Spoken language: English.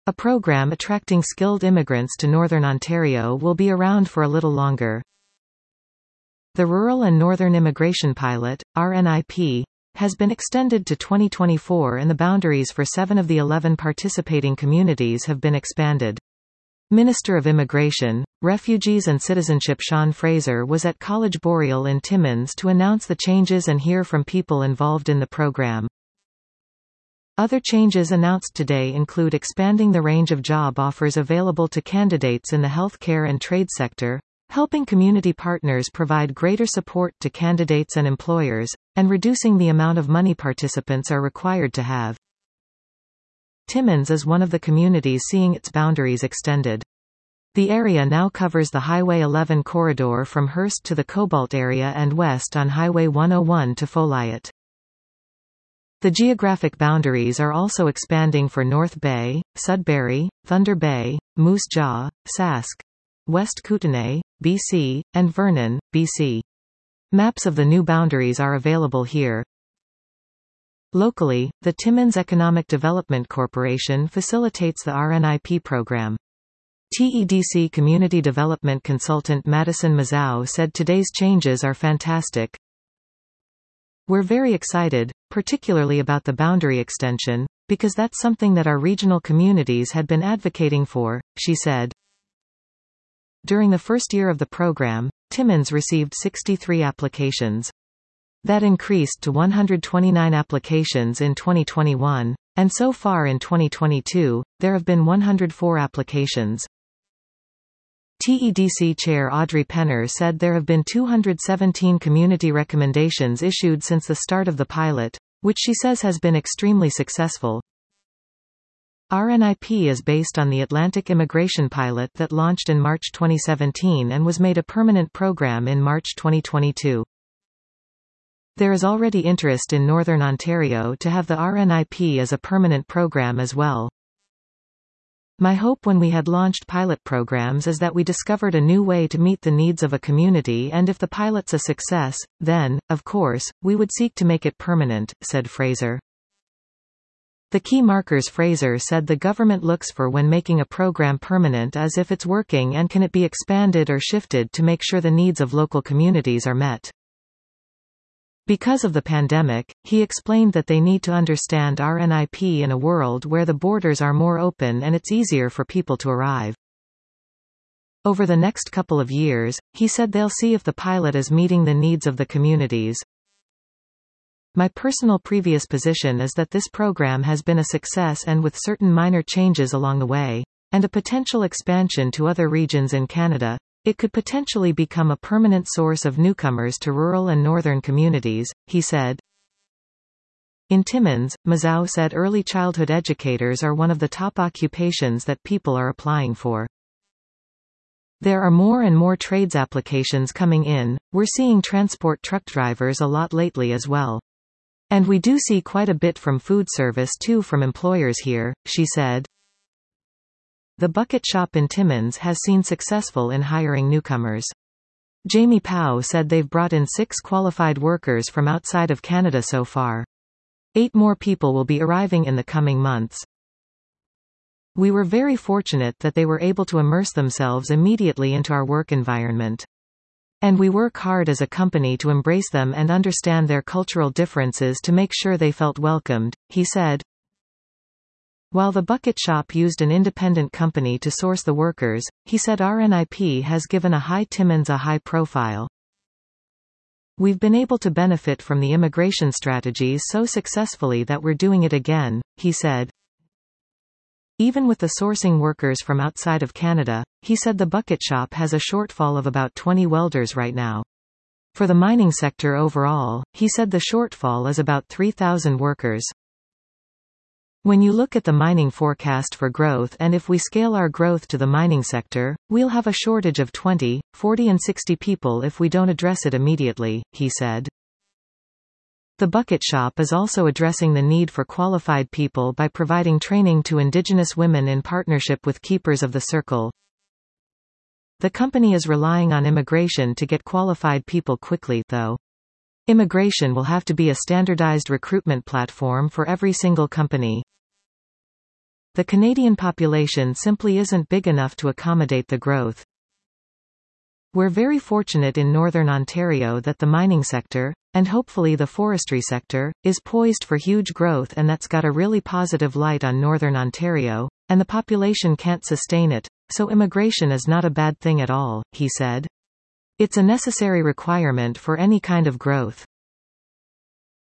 A program attracting skilled immigrants to Northern Ontario will be around for a little longer. The Rural and Northern Immigration Pilot, RNIP, has been extended to 2024 and the boundaries for 7 of the 11 participating communities have been expanded. Minister of Immigration, Refugees and Citizenship Sean Fraser was at College Boreal in Timmins to announce the changes and hear from people involved in the program. Other changes announced today include expanding the range of job offers available to candidates in the healthcare and trade sector, helping community partners provide greater support to candidates and employers, and reducing the amount of money participants are required to have. Timmins is one of the communities seeing its boundaries extended. The area now covers the Highway 11 corridor from Hearst to the Cobalt area and west on Highway 101 to Folliot. The geographic boundaries are also expanding for North Bay, Sudbury, Thunder Bay, Moose Jaw, Sask, West Kootenay, BC, and Vernon, BC. Maps of the new boundaries are available here. Locally, the Timmins Economic Development Corporation facilitates the RNIP program. TEDC Community Development Consultant Madison Mazau said today's changes are fantastic. We're very excited, particularly about the boundary extension, because that's something that our regional communities had been advocating for, she said. During the first year of the program, Timmins received 63 applications. That increased to 129 applications in 2021, and so far in 2022, there have been 104 applications. TEDC Chair Audrey Penner said there have been 217 community recommendations issued since the start of the pilot, which she says has been extremely successful. RNIP is based on the Atlantic Immigration Pilot that launched in March 2017 and was made a permanent program in March 2022. There is already interest in Northern Ontario to have the RNIP as a permanent program as well. My hope when we had launched pilot programs is that we discovered a new way to meet the needs of a community, and if the pilot's a success, then, of course, we would seek to make it permanent, said Fraser. The key markers Fraser said the government looks for when making a program permanent is if it's working and can it be expanded or shifted to make sure the needs of local communities are met. Because of the pandemic, he explained that they need to understand RNIP in a world where the borders are more open and it's easier for people to arrive. Over the next couple of years, he said they'll see if the pilot is meeting the needs of the communities. My personal previous position is that this program has been a success and with certain minor changes along the way, and a potential expansion to other regions in Canada, it could potentially become a permanent source of newcomers to rural and northern communities, he said. In Timmins, Mazau said early childhood educators are one of the top occupations that people are applying for. There are more and more trades applications coming in. We're seeing transport truck drivers a lot lately as well. And we do see quite a bit from food service too from employers here, she said. The Bucket Shop in Timmins has seen successful in hiring newcomers. Jamie Powell said they've brought in 6 qualified workers from outside of Canada so far. 8 more people will be arriving in the coming months. We were very fortunate that they were able to immerse themselves immediately into our work environment. And we work hard as a company to embrace them and understand their cultural differences to make sure they felt welcomed, he said. While the Bucket Shop used an independent company to source the workers, he said RNIP has given Timmins a high profile. We've been able to benefit from the immigration strategies so successfully that we're doing it again, he said. Even with the sourcing workers from outside of Canada, he said the Bucket Shop has a shortfall of about 20 welders right now. For the mining sector overall, he said the shortfall is about 3,000 workers. When you look at the mining forecast for growth and if we scale our growth to the mining sector, we'll have a shortage of 20, 40 and 60 people if we don't address it immediately, he said. The Bucket Shop is also addressing the need for qualified people by providing training to Indigenous women in partnership with Keepers of the Circle. The company is relying on immigration to get qualified people quickly, though. Immigration will have to be a standardized recruitment platform for every single company. The Canadian population simply isn't big enough to accommodate the growth. We're very fortunate in Northern Ontario that the mining sector, and hopefully the forestry sector, is poised for huge growth, and that's got a really positive light on Northern Ontario, and the population can't sustain it, so immigration is not a bad thing at all, he said. It's a necessary requirement for any kind of growth.